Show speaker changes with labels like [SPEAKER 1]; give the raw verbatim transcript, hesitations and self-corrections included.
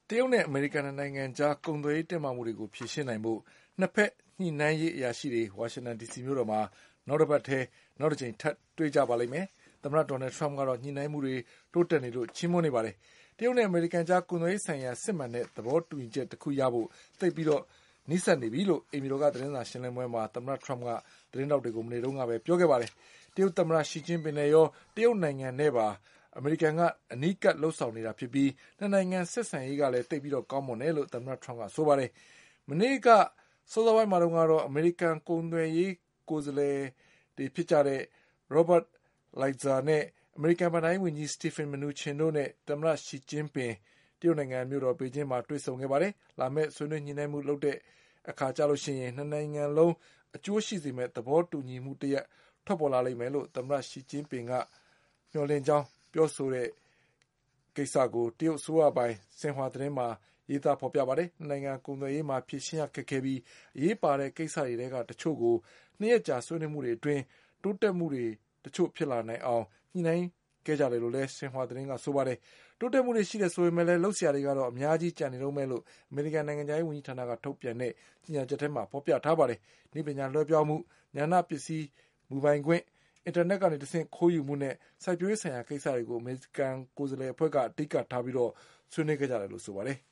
[SPEAKER 1] တရုတ်နဲ့အမေရိကန်နိုင်ငံကြားကုန်သွယ်ရေးတင်းမာမှုတွေကိုဖြေရှင်းနိုင်ဖို့နှစ်ဖက်ညှိနှိုင်းရေးအရာရှိတွေဝါရှင်တန်ဒီစီမြို့တော်မှာနောက်တစ်ပတ်ထဲနောက်တစ်ကြိမ်ထပ်တွေ့ကြပါလိမ့်မယ်။သမ္မတဒေါ်နယ်ထရမ့်ကတော့ညှိနှိုင်းမှုတွေတိုးတက်နေလို့ချီးမွမ်းနေပါတယ်။တရုတ်နဲ့အမေရိကန်ကြားကုန်သွယ်ရေးဆိုင်ရာစစ်မှန်တဲ့သဘောတူညီချက်တစ်ခုရဖို့သိပ်ပြီးတော့နီးစပ်နေပြီလို့အိမ်ဖြူတော်ကသတင်းစာရှင်းလင်းပွဲမှာသမ္မတထရမ့်ကသတင်းတောက်တွေကိုမနေ့တုန်းကပဲပြောခဲ့ပါတယ်။တရုတ်သမ္မတရှီကျင်းပင်နဲ့ရောတရုတ်နိုင်ငံနဲ့ပါအမေရိကန်ကအနီးကပ်လှုပ်ဆောင်နေတာဖြစ်ပြီးနှစ်နိုင်ငံဆက်ဆံရေးကလည်းတိတ်ပြီးတော့ကောင်းမွန်တယ်လို့သမ္မတထရမ့်ကဆိုပါတယ်။မနေ့ကစောစောပိုင်းမှာတော့အမေရိကန်ကုန်သွယ်ရေးကိုယ်စားလှယ်တွေဖြစ်ကြတဲ့ Robert Lighthizer နဲ့အမေရိကန်ဗဏ္ဍာရေးဝန်ကြီး Steven Mnuchin တို့နဲ့သမ္မတရှီကျင်းပင်တရုတ်နိုင်ငံမြို့တော်ပေကျင်းမှာတွေ့ဆုံခဲ့ပါတယ်။လာမယ့်ဆွေးနွေးညှိနှိုင်းမှုလုပ်တဲ့အခါကြလို့ရှိရင်နှစ်နိုင်ငံလုံးအကျိုးရှိစေမယ့်သဘောတူညီမှုတရက်ထွက်ပေါ်လာလိမ့်မယ်လို့သမ္မတရှီကျင်းပင်ကမျှော်လင့်ကြောင်းပြောဆိုတဲ့ကိစ္စကိုတရုတ်အစိုးရပိုင်ဆင်ဟွာသတင်းမှာရေးသားဖော်ပြပါတယ်။နိုင်ငံကုန်သွယ်ရေးမှာဖြည့်ရှင်းရခက်ခဲပြီးအရေးပါတဲ့ကိစ္စတွေကတချို့ကိုနှစ်ရက်ကြာဆွေးနွေးမှုတွေအတွင်းတိုးတက်မှုတွေတချို့ဖြစ်လာနိုင်အောင်ညှိနှိုင်းခဲ့ကြတယ်လို့လည်းဆင်ဟွာသတင်းကဆိုပါတယ်။တိုးတက်မှုတွေရှိတယ်ဆိုပေမဲ့လည်းလှုပ်ရှားတွေကတော့အများကြီးကြံနေတော့မယ်လို့အမေရိကန်နိုင်ငံခြားရေးဝန်ကြီးဌာနကထုတ်ပြန်တဲ့ကြေညာချက်ထဲမှာဖော်ပြထားပါတယ်။ဤပညာလွှဲပြောင်းမှုဉာဏပစ္စည်းမူပိုင်ခွင့်အင်တာနက်ကနေတဆင့်ခိုးယူမှုနဲ့စိုက်ပျိုးရေးဆိုင်ရာကိစ္စတွေကိုအမေရိကန်ကိုယ်စားလှယ်အဖွဲ့ကအဓိကထားပြီးတော့ဆွေးနွေးခဲ့ကြတယ်လို့ဆိုပါတယ်။